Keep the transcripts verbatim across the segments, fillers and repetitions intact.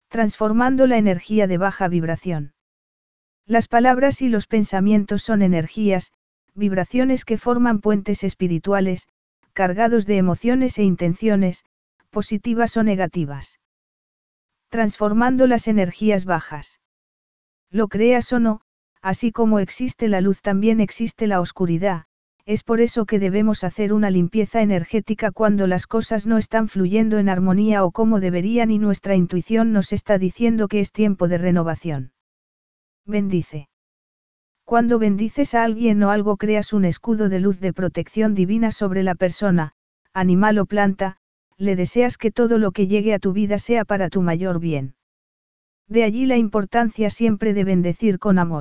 transformando la energía de baja vibración. Las palabras y los pensamientos son energías, vibraciones que forman puentes espirituales, cargados de emociones e intenciones, positivas o negativas. Transformando las energías bajas. Lo creas o no, así como existe la luz también existe la oscuridad, es por eso que debemos hacer una limpieza energética cuando las cosas no están fluyendo en armonía o como deberían y nuestra intuición nos está diciendo que es tiempo de renovación. Bendice. Cuando bendices a alguien o algo creas un escudo de luz de protección divina sobre la persona, animal o planta, le deseas que todo lo que llegue a tu vida sea para tu mayor bien. De allí la importancia siempre de bendecir con amor.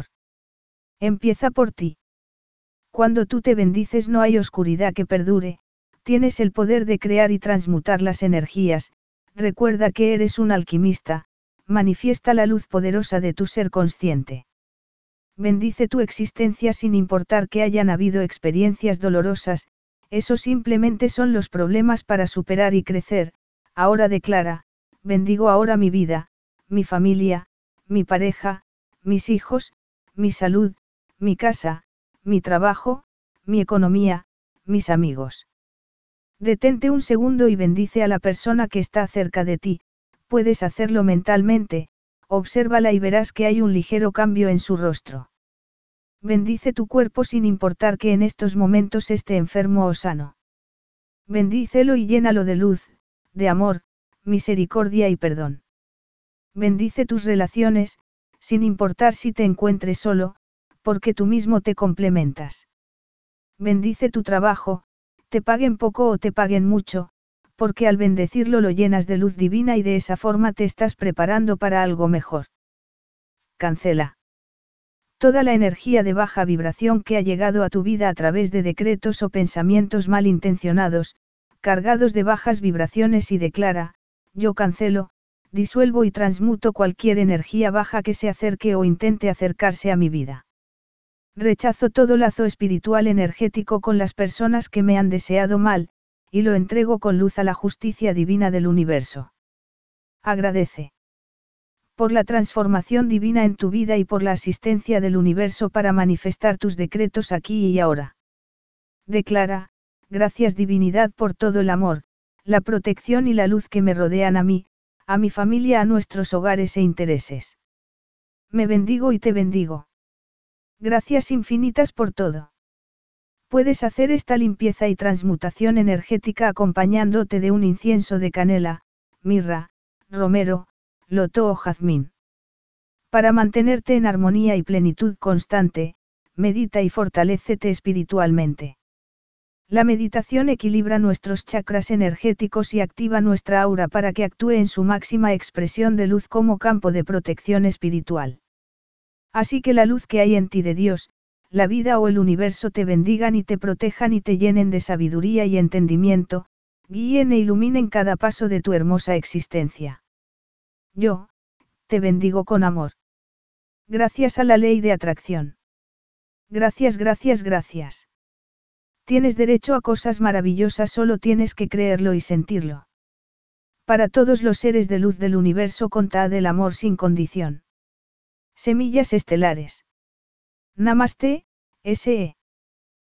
Empieza por ti. Cuando tú te bendices no hay oscuridad que perdure, tienes el poder de crear y transmutar las energías, recuerda que eres un alquimista, manifiesta la luz poderosa de tu ser consciente. Bendice tu existencia sin importar que hayan habido experiencias dolorosas, eso simplemente son los problemas para superar y crecer, ahora declara, bendigo ahora mi vida, mi familia, mi pareja, mis hijos, mi salud, mi casa, mi trabajo, mi economía, mis amigos. Detente un segundo y bendice a la persona que está cerca de ti, puedes hacerlo mentalmente, obsérvala y verás que hay un ligero cambio en su rostro. Bendice tu cuerpo sin importar que en estos momentos esté enfermo o sano. Bendícelo y llénalo de luz, de amor, misericordia y perdón. Bendice tus relaciones, sin importar si te encuentres solo, porque tú mismo te complementas. Bendice tu trabajo, te paguen poco o te paguen mucho, porque al bendecirlo lo llenas de luz divina y de esa forma te estás preparando para algo mejor. Cancela. Toda la energía de baja vibración que ha llegado a tu vida a través de decretos o pensamientos malintencionados, cargados de bajas vibraciones y declara, yo cancelo, disuelvo y transmuto cualquier energía baja que se acerque o intente acercarse a mi vida. Rechazo todo lazo espiritual energético con las personas que me han deseado mal, y lo entrego con luz a la justicia divina del universo. Agradece. Por la transformación divina en tu vida y por la asistencia del universo para manifestar tus decretos aquí y ahora. Declara, gracias divinidad por todo el amor, la protección y la luz que me rodean a mí, a mi familia, a nuestros hogares e intereses. Me bendigo y te bendigo. Gracias infinitas por todo. Puedes hacer esta limpieza y transmutación energética acompañándote de un incienso de canela, mirra, romero, loto o jazmín. Para mantenerte en armonía y plenitud constante, medita y fortalécete espiritualmente. La meditación equilibra nuestros chakras energéticos y activa nuestra aura para que actúe en su máxima expresión de luz como campo de protección espiritual. Así que la luz que hay en ti de Dios, la vida o el universo te bendigan y te protejan y te llenen de sabiduría y entendimiento, guíen e iluminen cada paso de tu hermosa existencia. Yo, te bendigo con amor. Gracias a la ley de atracción. Gracias, gracias, gracias. Tienes derecho a cosas maravillosas, solo tienes que creerlo y sentirlo. Para todos los seres de luz del universo, contad el amor sin condición. Semillas estelares. Namaste, S E